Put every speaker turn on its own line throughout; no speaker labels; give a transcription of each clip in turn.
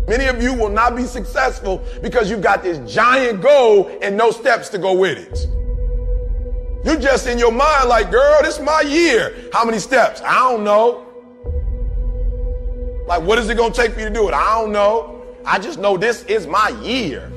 Many of you will not be successful because you've got this giant goal and no steps to go with it. You're just in your mind like, girl, this is my year. How many steps? I don't know. Like, what is it going to take for you to do it? I don't know. I just know this is my year.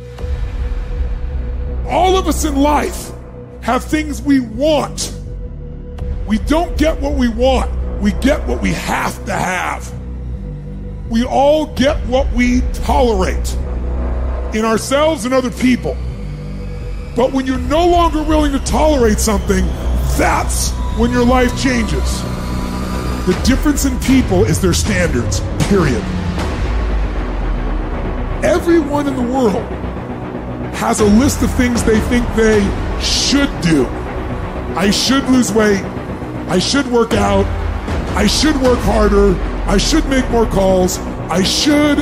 All of us in life have things we want. We don't get what we want. We get what we have to have. We all get what we tolerate in ourselves and other people. But when you're no longer willing to tolerate something, that's when your life changes. The difference in people is their standards, period. Everyone in the world has a list of things they think they should do. I should lose weight. I should work out. I should work harder. I should make more calls. I should.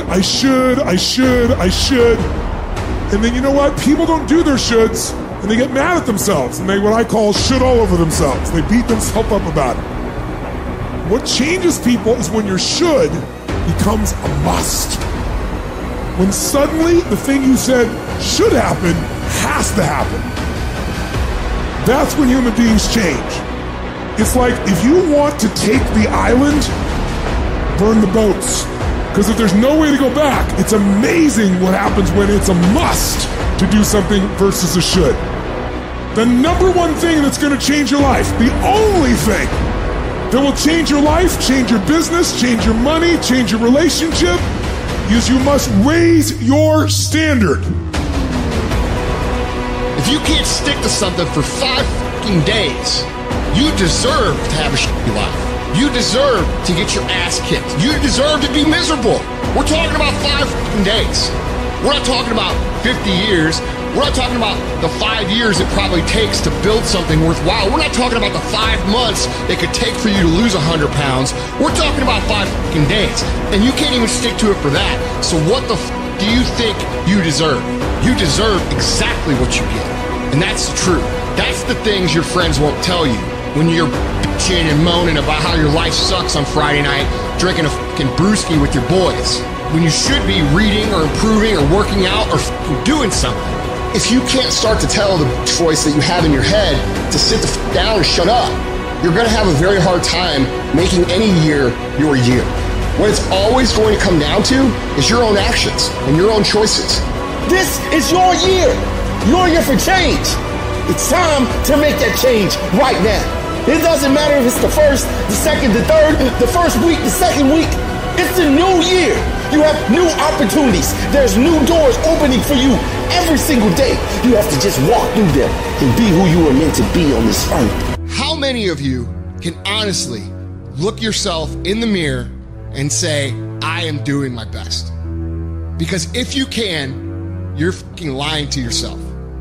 And then you know what? People don't do their shoulds and they get mad at themselves and they what I call should all over themselves. They beat themselves up about it. What changes people is when your should becomes a must. When suddenly the thing you said should happen has to happen. That's when human beings change. It's like if you want to take the island, burn the boats. Because if there's no way to go back, it's amazing what happens when it's a must to do something versus a should. The number one thing that's going to change your life, the only thing that will change your life, change your business, change your money, change your relationship, is you must raise your standard.
If you can't stick to something for 5 fucking days, you deserve to have a shitty life. You deserve to get your ass kicked. You deserve to be miserable. We're talking about 5 fucking days. We're not talking about 50 years. We're not talking about the 5 years it probably takes to build something worthwhile. We're not talking about the 5 months it could take for you to lose 100 pounds. We're talking about 5 fucking days. And you can't even stick to it for that. So what the do you think you deserve? You deserve exactly what you get. And that's the truth. That's the things your friends won't tell you when you're bitching and moaning about how your life sucks on Friday night, drinking a fucking brewski with your boys, when you should be reading or improving or working out or doing something. If you can't start to tell the voice that you have in your head to sit the down and shut up, you're going to have a very hard time making any year your year. What it's always going to come down to is your own actions and your own choices.
This is your year. Your year for change. It's time to make that change right now. It doesn't matter if it's the first, the second, the third, the first week, the second week. It's a new year. You have new opportunities. There's new doors opening for you every single day. You have to just walk through them and be who you are meant to be on this earth.
How many of you can honestly look yourself in the mirror and say, I am doing my best? Because if you can, you're fucking lying to yourself.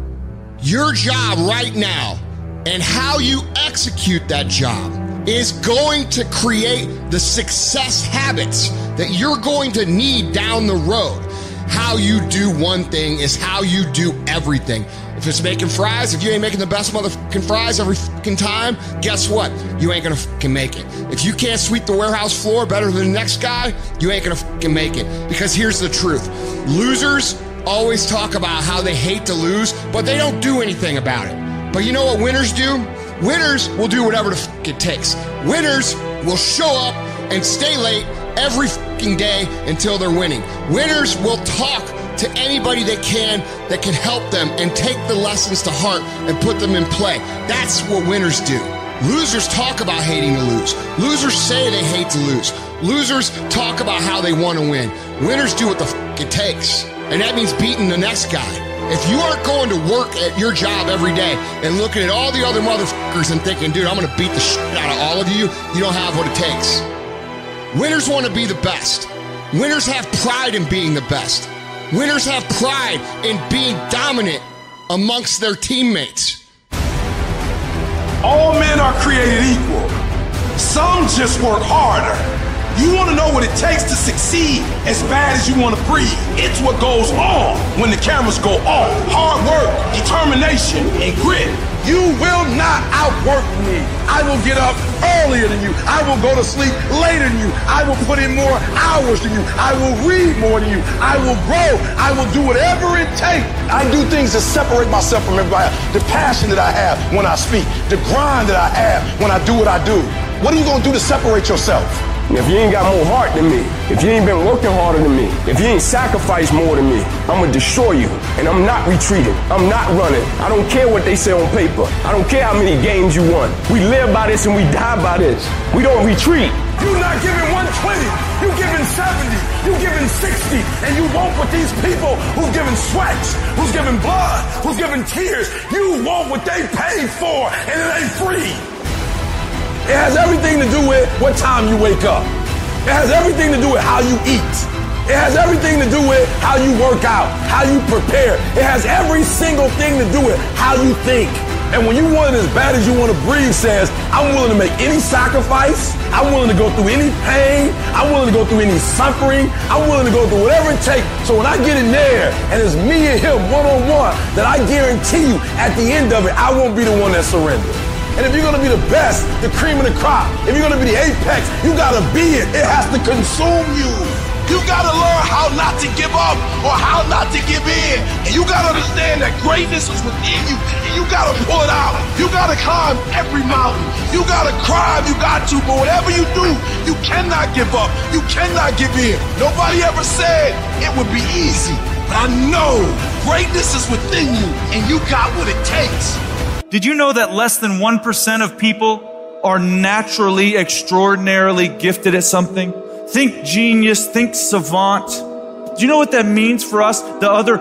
Your job right now and how you execute that job is going to create the success habits that you're going to need down the road. How you do one thing is how you do everything. If it's making fries, if you ain't making the best motherfucking fries every fucking time, guess what? You ain't gonna fucking make it. If you can't sweep the warehouse floor better than the next guy, you ain't gonna fucking make it. Because here's the truth. Losers always talk about how they hate to lose, but they don't do anything about it. But you know what winners do? Winners will do whatever the fuck it takes. Winners will show up and stay late every fucking day until they're winning. Winners will talk to anybody they can that can help them and take the lessons to heart and put them in play. That's what winners do. Losers talk about hating to lose. Losers say they hate to lose. Losers talk about how they want to win. Winners do what the fuck it takes. And that means beating the next guy. If you aren't going to work at your job every day and looking at all the other motherfuckers and thinking, dude, I'm going to beat the shit out of all of you, you don't have what it takes. Winners want to be the best. Winners have pride in being the best. Winners have pride in being dominant amongst their teammates.
All men are created equal. Some just work harder. You want to know what it takes to succeed as bad as you want to breathe. It's what goes on when the cameras go off. Hard work, determination, and grit. You will not outwork me. I will get up earlier than you. I will go to sleep later than you. I will put in more hours than you. I will read more than you. I will grow. I will do whatever it takes. I do things to separate myself from everybody. The passion that I have when I speak. The grind that I have when I do what I do. What are you going to do to separate yourself?
If you ain't got more heart than me, if you ain't been working harder than me, if you ain't sacrificed more than me, I'm gonna destroy you. And I'm not retreating. I'm not running. I don't care what they say on paper. I don't care how many games you won. We live by this and we die by this. We don't retreat.
You're not giving 120. You're giving 70. You're giving 60. And you want what these people who's giving sweats, who's giving blood, who's giving tears, you want what they paid for, and it ain't free. It has everything to do with what time you wake up. It has everything to do with how you eat. It has everything to do with how you work out, how you prepare. It has every single thing to do with how you think. And when you want it as bad as you want to breathe, says, I'm willing to make any sacrifice. I'm willing to go through any pain. I'm willing to go through any suffering. I'm willing to go through whatever it takes. So when I get in there and it's me and him one-on-one, that I guarantee you at the end of it, I won't be the one that surrenders. And if you're going to be the best, the cream of the crop, if you're going to be the apex, you got to be it. It has to consume you. You got to learn how not to give up or how not to give in. And you got to understand that greatness is within you. And you got to pull it out. You got to climb every mountain. You got to cry if you got to. But whatever you do, you cannot give up. You cannot give in. Nobody ever said it would be easy. But I know greatness is within you. And you got what it takes.
Did you know that less than 1% of people are naturally, extraordinarily gifted at something? Think genius, think savant. Do you know what that means for us, the other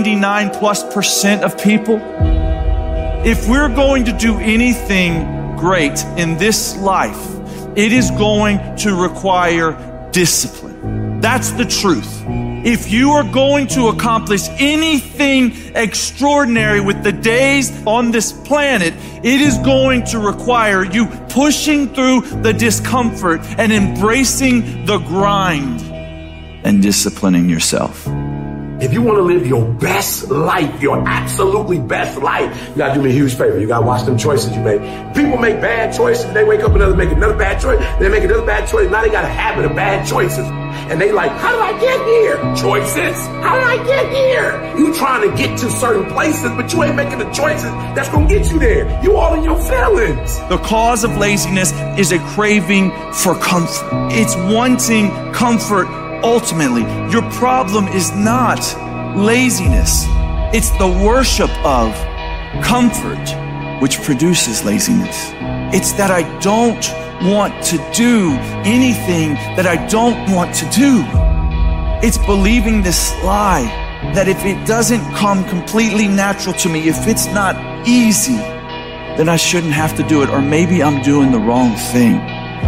99+% of people? If we're going to do anything great in this life, it is going to require discipline. That's the truth. If you are going to accomplish anything extraordinary with the days on this planet, it is going to require you pushing through the discomfort and embracing the grind and disciplining yourself.
If you want to live your best life, your absolutely best life, you got to do me a huge favor. You got to watch them choices you make. People make bad choices. They wake up and make another bad choice. They make another bad choice. Now they got a habit of bad choices. And they like, how did I get here? Choices. How did I get here? You trying to get to certain places, but you ain't making the choices that's going to get you there. You all in your feelings.
The cause of laziness is a craving for comfort. It's wanting comfort. Ultimately, your problem is not laziness. It's the worship of comfort which produces laziness. It's that I don't want to do anything that I don't want to do. It's believing this lie that if it doesn't come completely natural to me, if it's not easy, then I shouldn't have to do it, or maybe I'm doing the wrong thing.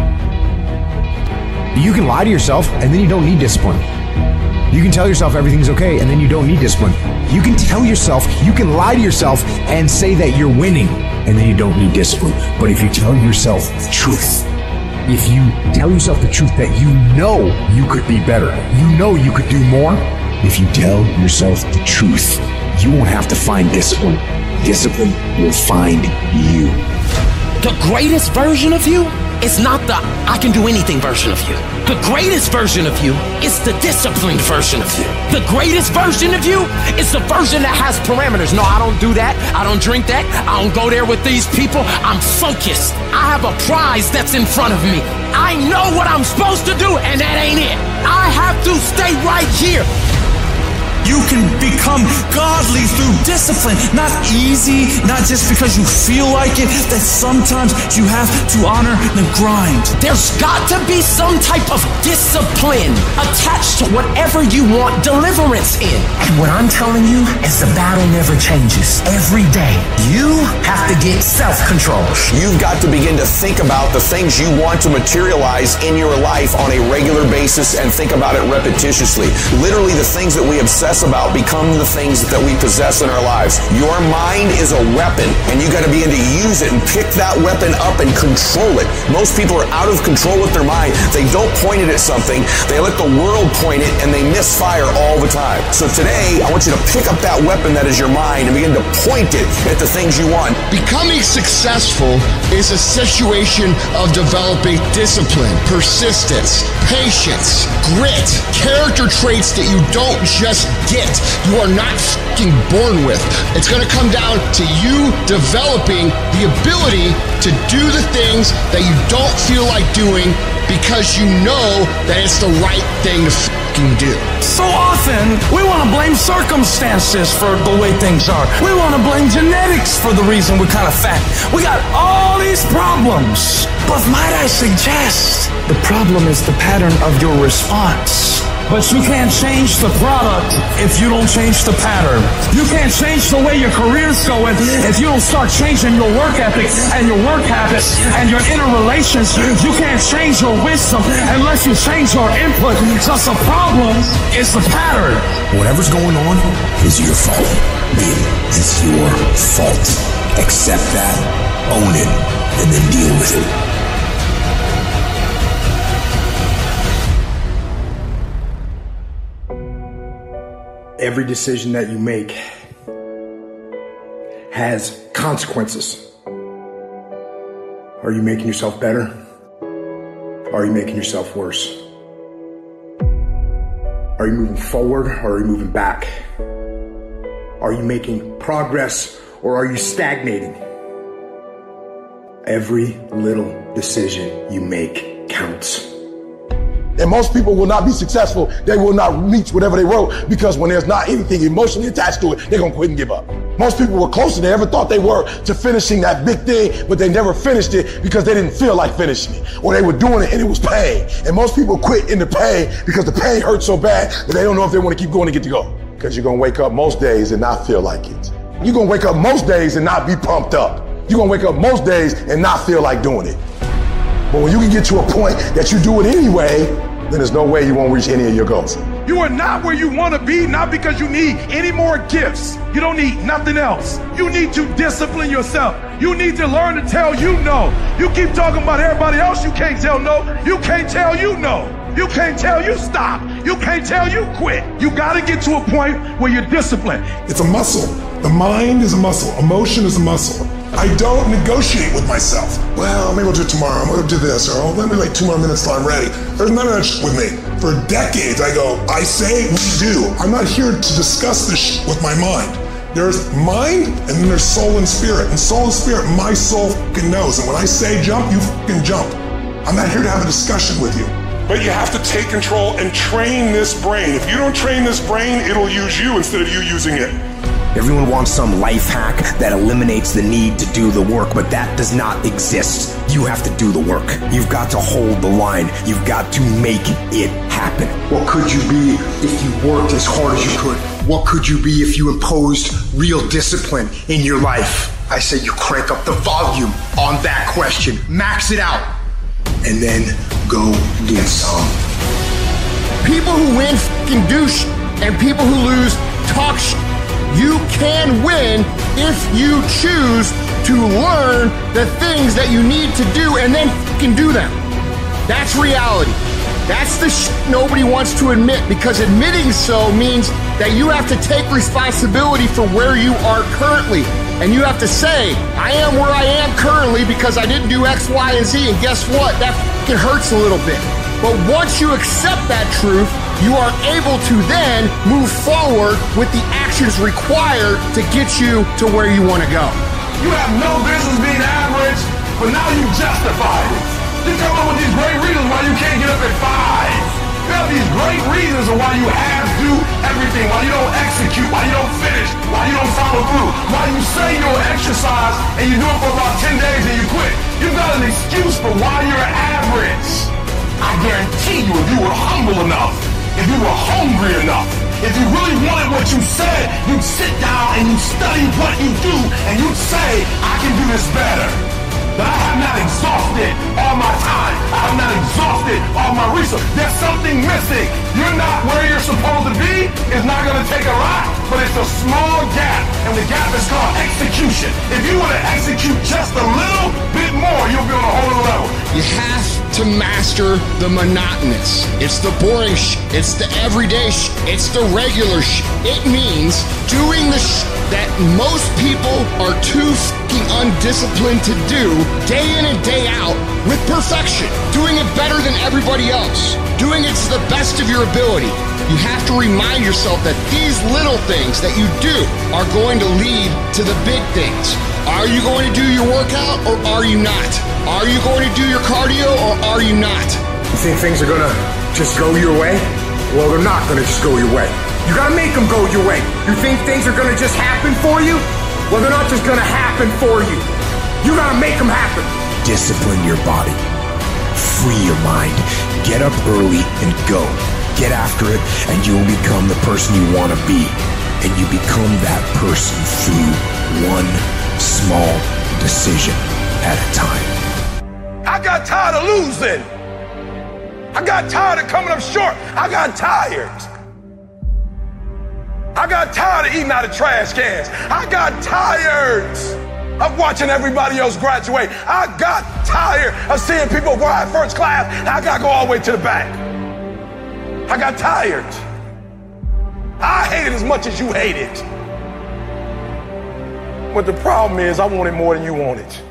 You can lie to yourself and then you don't need discipline. You can tell yourself everything's okay and then you don't need discipline. You can tell yourself, you can lie to yourself and say that you're winning and then you don't need discipline. But if you tell yourself the truth, if you tell yourself the truth that you know you could be better, you know you could do more, if you tell yourself the truth, you won't have to find discipline. Discipline will find you.
The greatest version of you is not the I can do anything version of you. The greatest version of you is the disciplined version of you. The greatest version of you is the version that has parameters. No, I don't do that. I don't drink that. I don't go there with these people. I'm focused. I have a prize that's in front of me. I know what I'm supposed to do, and that ain't it. I have to stay right here.
You can become godly through discipline, not easy, not just because you feel like it, that sometimes you have to honor the grind.
There's got to be some type of discipline attached to whatever you want deliverance in. And what I'm telling you is the battle never changes. Every day, you have to get self-control.
You've got to begin to think about the things you want to materialize in your life on a regular basis and think about it repetitiously. Literally the things that we obsess obsess about become the things that we possess in our lives. Your mind is a weapon, and you got to begin to use it and pick that weapon up and control it. Most people are out of control with their mind. They don't point it at something. They let the world point it, and they misfire all the time. So today, I want you to pick up that weapon that is your mind and begin to point it at the things you want.
Becoming successful is a situation of developing discipline, persistence, patience, grit, character traits that you don't just get. You are not fucking born with. It's going to come down to you developing the ability to do the things that you don't feel like doing because you know that it's the right thing to fucking do.
So often, we want to blame circumstances for the way things are. We want to blame genetics for the reason we're kind of fat. We got all these problems. But might I suggest, the problem is the pattern of your response. But you can't change the product if you don't change the pattern. You can't change the way your career's going if you don't start changing your work ethic and your work habits and your inner relations. You can't change your wisdom unless you change your input. Because the problem is the pattern.
Whatever's going on is your fault. It's your fault. Accept that, own it, and then deal with it.
Every decision that you make has consequences. Are you making yourself better? Or are you making yourself worse? Are you moving forward or are you moving back? Are you making progress or are you stagnating? Every little decision you make counts.
And most people will not be successful. They will not reach whatever they wrote because when there's not anything emotionally attached to it, they're going to quit and give up. Most people were closer than they ever thought they were to finishing that big thing, but they never finished it because they didn't feel like finishing it. Or they were doing it and it was pain. And most people quit in the pain because the pain hurts so bad that they don't know if they want to keep going to get to go. Because you're going to wake up most days and not feel like it. You're going to wake up most days and not be pumped up. You're going to wake up most days and not feel like doing it. But when you can get to a point that you do it anyway, then there's no way you won't reach any of your goals.
You are not where you want to be, not because you need any more gifts. You don't need nothing else. You need to discipline yourself. You need to learn to tell you no. You keep talking about everybody else, you can't tell no. You can't tell you no. You can't tell you stop. You can't tell you quit. You got to get to a point where you're disciplined. It's a muscle. The mind is a muscle. Emotion is a muscle. I don't negotiate with myself. Well, maybe I'll do it tomorrow. I'm going to do this. Or let me like 2 more minutes till I'm ready. There's none of that shit with me. For decades, I go, I say, we do. I'm not here to discuss this shit with my mind. There's mind, and then there's soul and spirit. And soul and spirit, my soul fucking knows. And when I say jump, you fucking jump. I'm not here to have a discussion with you. But you have to take control and train this brain. If you don't train this brain, it'll use you instead of you using it.
Everyone wants some life hack that eliminates the need to do the work, but that does not exist. You have to do the work. You've got to hold the line. You've got to make it happen.
What could you be if you worked as hard as you could? What could you be if you imposed real discipline in your life? I say you crank up the volume on that question. Max it out. And then go do some.
People who win fucking do shit, and people who lose talk shit. You can win if you choose to learn the things that you need to do and then fucking do them. That's reality. That's the shit nobody wants to admit, because admitting so means that you have to take responsibility for where you are currently. And you have to say, I am where I am currently because I didn't do X, Y, and Z. And guess what? That fucking hurts a little bit. But once you accept that truth, you are able to then move forward with the actions required to get you to where you want to go.
You have no business being average, but now you justify it. You come up with these great reasons why you can't get up at 5. You have these great reasons of why you have to do everything, why you don't execute, why you don't finish, why you don't follow through, why you say you'll exercise and you do it for about 10 days and you quit. You've got an excuse for why you're average. I guarantee you, if you were humble enough, if you were hungry enough, if you really wanted what you said, you'd sit down and you'd study what you do and you'd say, I can do this better.
that I have not exhausted all my time. I have not exhausted all my resources. There's something missing. You're not where you're supposed to be. It's not going to take a lot, but it's a small gap, and the gap is called execution. If you want to execute just a little bit more, you'll be on a whole other level.
You have to master the monotonous. It's the boring it's the everyday it's the regular It means doing the that most people are too fucking undisciplined to do day in and day out with perfection. Doing it better than everybody else. Doing it to the best of your ability. You have to remind yourself that these little things that you do are going to lead to the big things. Are you going to do your workout or are you not? Are you going to do your cardio or are you not?
You think things are gonna just go your way? Well, they're not gonna just go your way. You gotta make them go your way. You think things are gonna just happen for you? Well, they're not just gonna happen for you. You gotta make them happen.
Discipline your body. Free your mind. Get up early and go. Get after it, and you will become the person you want to be. And you become that person through one small decision at a time.
I got tired of losing. I got tired of coming up short. I got tired. I got tired of eating out of trash cans. I got tired of watching everybody else graduate. I got tired of seeing people ride first class. I got to go all the way to the back. I got tired. I hate it as much as you hate it. But the problem is I want it more than you want it.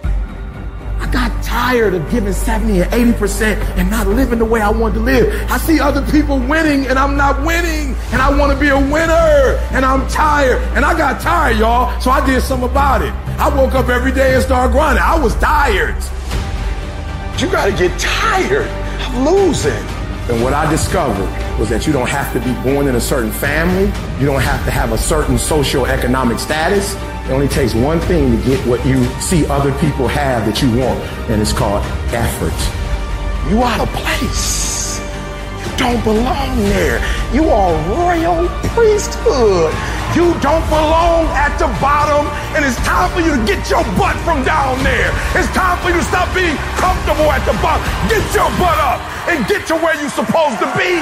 I got tired of giving 70 or 80% and not living the way I want to live. I see other people winning and I'm not winning, and I want to be a winner, and I'm tired. And I got tired, y'all, so I did something about it. I woke up every day and started grinding. I was tired. You got to get tired of losing. And what I discovered was that you don't have to be born in a certain family. You don't have to have a certain socioeconomic status. It only takes one thing to get what you see other people have that you want, and it's called effort. You out of place. You don't belong there. You are royal priesthood. You don't belong at the bottom, and it's time for you to get your butt from down there. It's time for you to stop being comfortable at the bottom. Get your butt up and get to where you're supposed to be.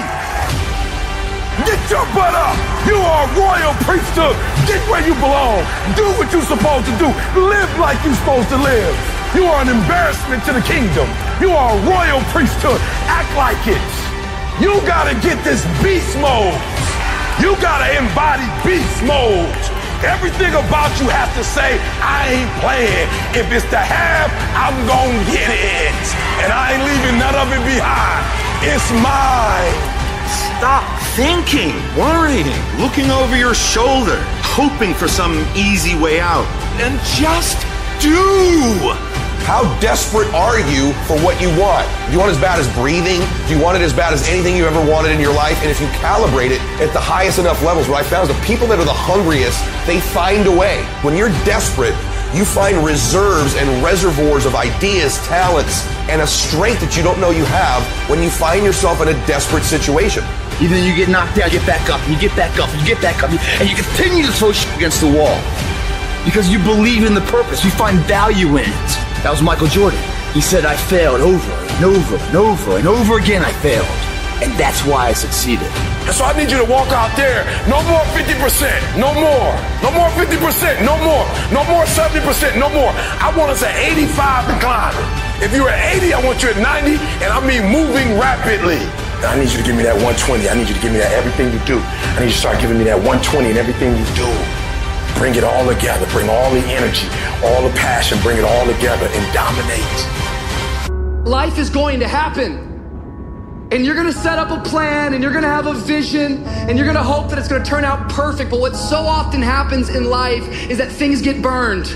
Get your butt up. You are a royal priesthood. Get where you belong. Do what you're supposed to do. Live like you're supposed to live. You are an embarrassment to the kingdom. You are a royal priesthood. Act like it. You gotta get this beast mode. You gotta embody beast mode. Everything about you has to say, I ain't playing. If it's to have, I'm gonna get it. And I ain't leaving none of it behind. It's mine.
Stop thinking, worrying, looking over your shoulder, hoping for some easy way out, and just do.
How desperate are you for what you want? Do you want it as bad as breathing? Do you want it as bad as anything you ever wanted in your life? And if you calibrate it at the highest enough levels, what I found is the people that are the hungriest, they find a way. When you're desperate, you find reserves and reservoirs of ideas, talents, and a strength that you don't know you have when you find yourself in a desperate situation.
Either you get knocked down, you get back up, and you get back up, and you get back up, and you continue to throw shit against the wall. Because you believe in the purpose, you find value in it. That was Michael Jordan. He said, I failed over and over and over and over again I failed. And that's why I succeeded.
And so I need you to walk out there. No more 50%. No more. No more 50%. No more. No more 70%. No more. I want us at 85 and climbing. If you're at 80, I want you at 90, and I mean moving rapidly. And I need you to give me that 120. I need you to give me that everything you do. I need you to start giving me that 120 in everything you do. Bring it all together. Bring all the energy, all the passion. Bring it all together and dominate.
Life is going to happen. And you're going to set up a plan, and you're going to have a vision, and you're going to hope that it's going to turn out perfect. But what so often happens in life is that things get burned.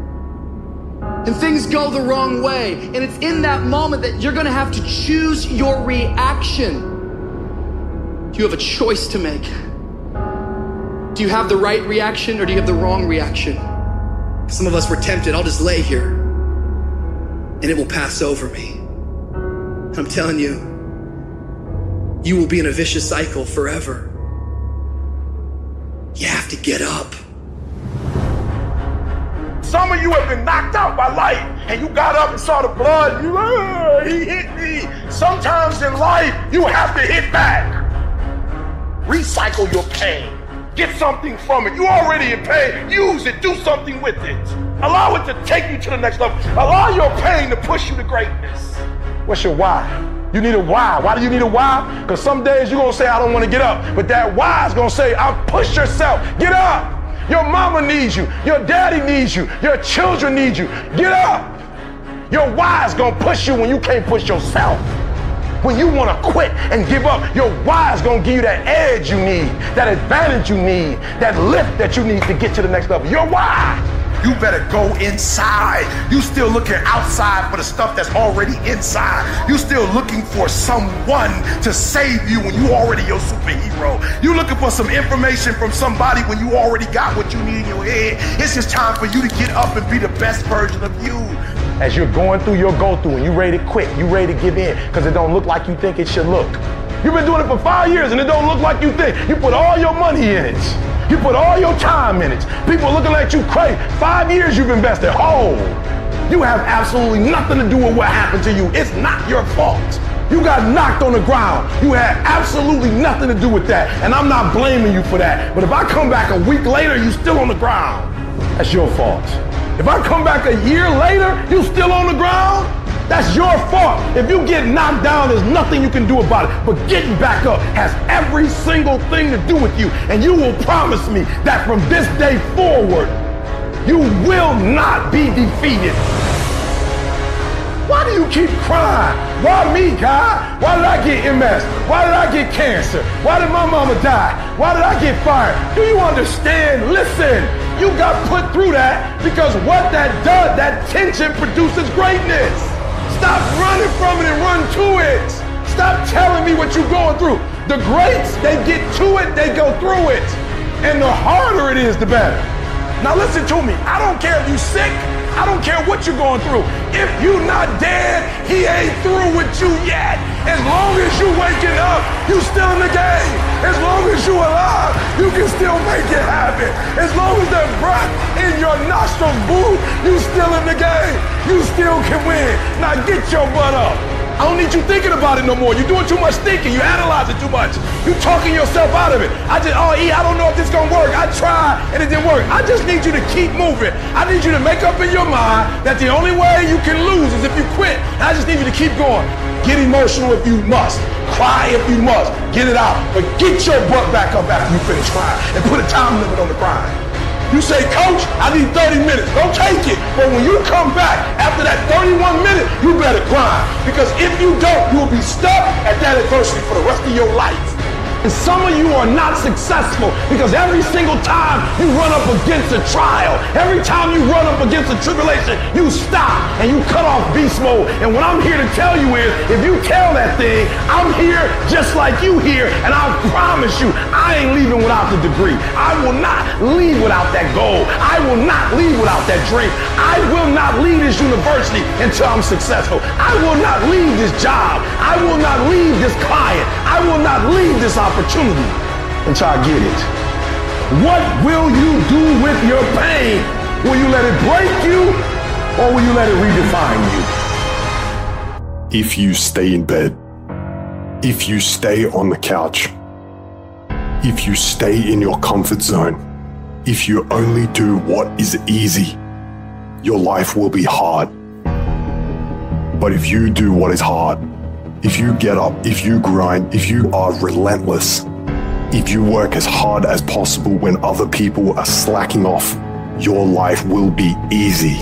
And things go the wrong way. And it's in that moment that you're going to have to choose your reaction. You have a choice to make. Do you have the right reaction, or do you have the wrong reaction? Some of us were tempted, I'll just lay here and it will pass over me. And I'm telling you, you will be in a vicious cycle forever. You have to get up.
Some of you have been knocked out by life, and you got up and saw the blood. He hit me. Sometimes in life, you have to hit back. Recycle your pain. Get something from it. You already in pain. Use it. Do something with it. Allow it to take you to the next level. Allow your pain to push you to greatness. What's your why? You need a why. Why do you need a why? Because some days you're going to say, I don't want to get up. But that why is going to say, I'll push yourself. Get up. Your mama needs you. Your daddy needs you. Your children need you. Get up. Your why is going to push you when you can't push yourself. When you want to quit and give up, your why is going to give you that edge you need, that advantage you need, that lift that you need to get to the next level. Your why. You better go inside. You still looking outside for the stuff that's already inside. You still looking for someone to save you when you already your superhero. You looking for some information from somebody when you already got what you need in your head. It's just time for you to get up and be the best version of you. As you're going through your go-through and you ready to quit, you ready to give in because it don't look like you think it should look. You've been doing it for 5 years and it don't look like you think. You put all your money in it. You put all your time in it. People are looking at you crazy. 5 years you've invested. Oh, you have absolutely nothing to do with what happened to you. It's not your fault. You got knocked on the ground. You had absolutely nothing to do with that. And I'm not blaming you for that. But if I come back a week later, you still on the ground. That's your fault. If I come back a year later, you still on the ground. That's your fault. If you get knocked down, there's nothing you can do about it. But getting back up has every single thing to do with you. And you will promise me that from this day forward, you will not be defeated. Why do you keep crying? Why me, God? Why did I get MS? Why did I get cancer? Why did my mama die? Why did I get fired? Do you understand? Listen, you got put through that because what that does, that tension produces greatness. Stop running from it and run to it. Stop telling me what you're going through. The greats, they get to it, they go through it. And the harder it is, the better. Now listen to me. I don't care if you're sick. I don't care what you're going through. If you're not dead, he ain't through with you yet. As long as you waking up, you still in the game. As long as you alive, you can still make it happen. As long as that breath in your nostrils move, you still in the game. You still can win. Now get your butt up. I don't need you thinking about it no more. You're doing too much thinking. You analyze it too much. You're talking yourself out of it. I don't know if this is going to work. I tried and it didn't work. I just need you to keep moving. I need you to make up in your mind that the only way you can lose is if you quit. And I just need you to keep going. Get emotional if you must. Cry if you must. Get it out. But get your butt back up after you finish crying and put a time limit on the crying. You say, Coach, I need 30 minutes. Don't take it. But when you come back after that 31 minutes, you better grind. Because if you don't, you'll be stuck at that adversity for the rest of your life. And some of you are not successful because every single time you run up against a trial, every time you run up against a tribulation, you stop and you cut off beast mode. And what I'm here to tell you is, if you tell that thing, I'm here just like you here, and I promise you, I ain't leaving without the degree. I will not leave without that goal. I will not leave without that dream. I will not leave this university until I'm successful. I will not leave this job. I will not leave this client. I will not leave this opportunity until I get it. What will you do with your pain? Will you let it break you, or will you let it redefine you?
If you stay in bed, if you stay on the couch, if you stay in your comfort zone, if you only do what is easy, your life will be hard. But if you do what is hard, if you get up, if you grind, if you are relentless, if you work as hard as possible when other people are slacking off, your life will be easy.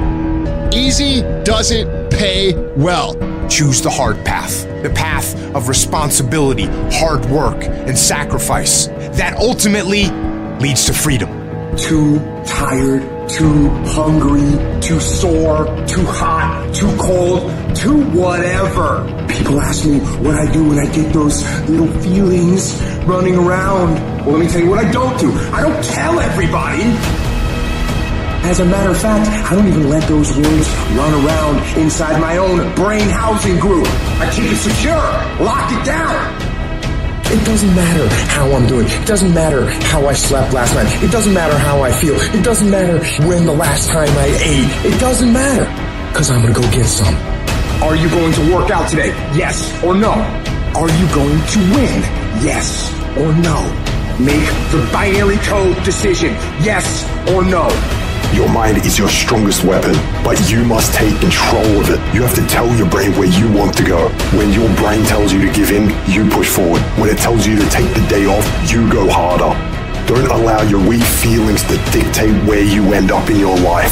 Easy doesn't pay well. Choose the hard path, the path of responsibility, hard work, and sacrifice. That ultimately leads to freedom.
Too tired, too hungry, too sore, too hot, too cold, too whatever. People ask me what I do when I get those little feelings running around. Well, let me tell you what I don't do. I don't tell everybody. As a matter of fact, I don't even let those words run around inside my own brain housing group. I keep it secure, lock it down.
It doesn't matter how I'm doing. It doesn't matter how I slept last night. It doesn't matter how I feel. It doesn't matter when the last time I ate. It doesn't matter, because I'm going to go get some. Are you going to work out today? Yes or no? Are you going to win? Yes or no? Make the binary code decision. Yes or no?
Your mind is your strongest weapon, but you must take control of it. You have to tell your brain where you want to go. When your brain tells you to give in, you push forward. When it tells you to take the day off, you go harder. Don't allow your weak feelings to dictate where you end up in your life.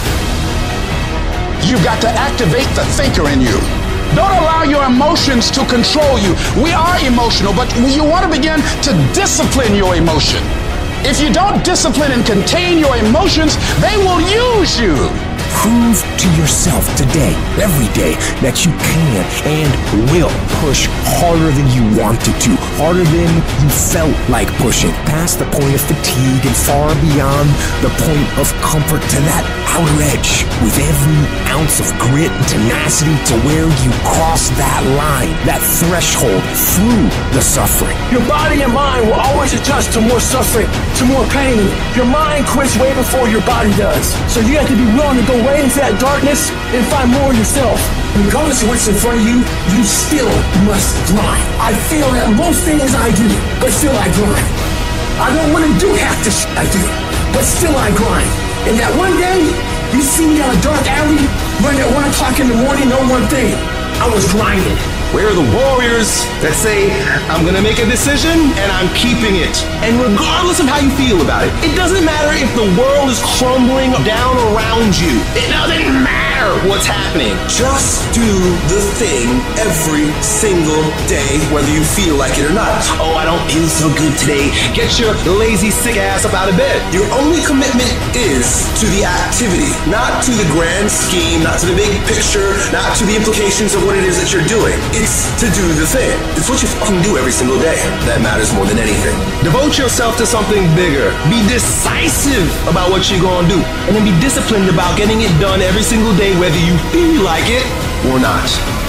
You've got to activate the thinker in you. Don't allow your emotions to control you. We are emotional, but you want to begin to discipline your emotion. If you don't discipline and contain your emotions, they will use you.
Prove to yourself today, every day, that you can and will push harder than you wanted to, harder than you felt like pushing, past the point of fatigue and far beyond the point of comfort to that outer edge, with every ounce of grit and tenacity to where you cross that line, that threshold through the suffering.
Your body and mind will always adjust to more suffering, to more pain. Your mind quits way before your body does. So you have to be willing to go way into that darkness and find more yourself. Regardless of what's in front of you, you still must grind. I feel that most things I do, but still I grind. I don't want to do half the shit I do, but still I grind. And that one day, you see me down a dark alley, running at 1 o'clock in the morning, know one thing, I was grinding.
We're the warriors that say, I'm gonna make a decision and I'm keeping it. And regardless of how you feel about it, it doesn't matter if the world is crumbling down around you. It doesn't matter what's happening. Just do the thing every single day, whether you feel like it or not. Oh, I don't feel so good today. Get your lazy, sick ass up out of bed. Your only commitment is to the activity, not to the grand scheme, not to the big picture, not to the implications of what it is that you're doing. It's to do the thing. It's what you fucking do every single day that matters more than anything. Devote yourself to something bigger. Be decisive about what you're gonna do. And then be disciplined about getting it done every single day, whether you feel like it or not.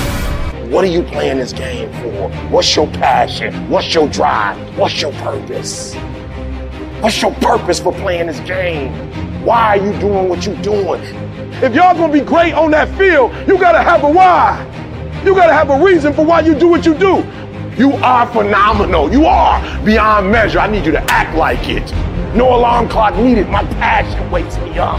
What are you playing this game for? What's your passion? What's your drive? What's your purpose? What's your purpose for playing this game? Why are you doing what you're doing?
If y'all gonna be great on that field, you gotta have a why. You gotta have a reason for why you do what you do.
You are phenomenal. You are beyond measure. I need you to act like it. No alarm clock needed. My passion wakes me up.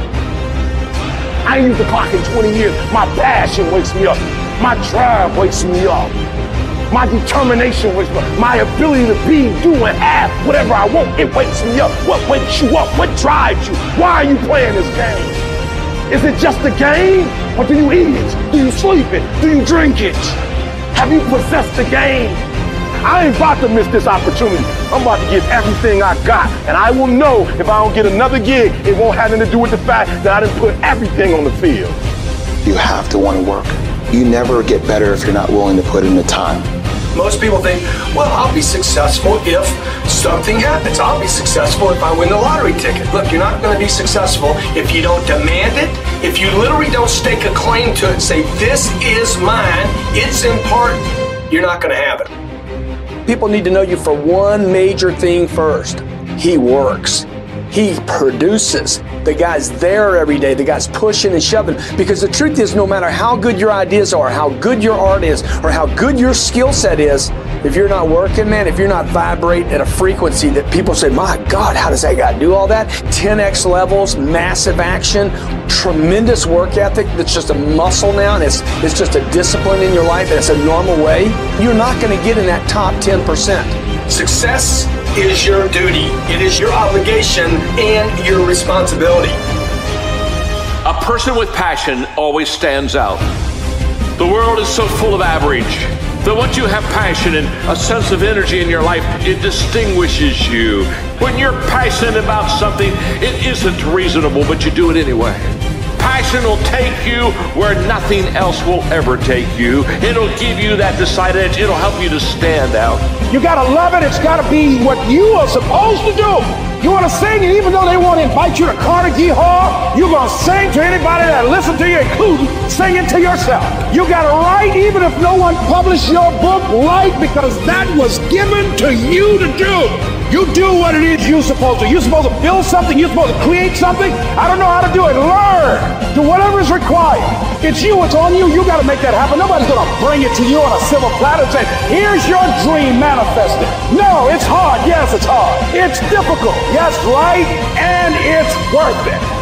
I ain't used the clock in 20 years. My passion wakes me up. My drive wakes me up. My determination wakes me up. My ability to be, do, and have whatever I want, it wakes me up. What wakes you up? What drives you? Why are you playing this game? Is it just a game? Or do you eat it? Do you sleep it? Do you drink it? Have you possessed the game? I ain't about to miss this opportunity. I'm about to give everything I got. And I will know if I don't get another gig, it won't have anything to do with the fact that I didn't put everything on the field.
You have to want to work. You never get better if you're not willing to put in the time.
Most people think, well, I'll be successful if something happens. I'll be successful if I win the lottery ticket. Look, you're not going to be successful if you don't demand it, if you literally don't stake a claim to it and say, this is mine, it's important, you're not going to have it.
People need to know you for one major thing first. He works. He produces. The guy's there every day. The guy's pushing and shoving. Because the truth is, no matter how good your ideas are, how good your art is, or how good your skill set is, if you're not working, man, if you're not vibrating at a frequency that people say, my God, how does that guy do all that? 10x levels, massive action, tremendous work ethic that's just a muscle now, and it's just a discipline in your life, and it's a normal way, you're not going to get in that top 10%.
Success is your duty. It is your obligation and your responsibility.
A person with passion always stands out. The world is so full of average that once you have passion and a sense of energy in your life, it distinguishes you. When you're passionate about something, it isn't reasonable, but you do it anyway. passion will take you where nothing else will ever take you. It'll give you that decided edge. It'll help you to stand out.
You gotta love it. It's gotta be what you are supposed to do. You want to sing, and even though they want to invite you to Carnegie Hall, you're going to sing to anybody that listens to you, including singing to yourself. You got to write, even if no one published your book, write, because that was given to you to do. You do what it is you're supposed to. You're supposed to build something. You're supposed to create something. I don't know how to do it. Learn. Do whatever is required. It's you. It's on you. You got to make that happen. Nobody's going to bring it to you on a silver platter and say, here's your dream manifested. No, it's hard. Yes, it's hard. It's difficult. Yes, right. And it's worth it.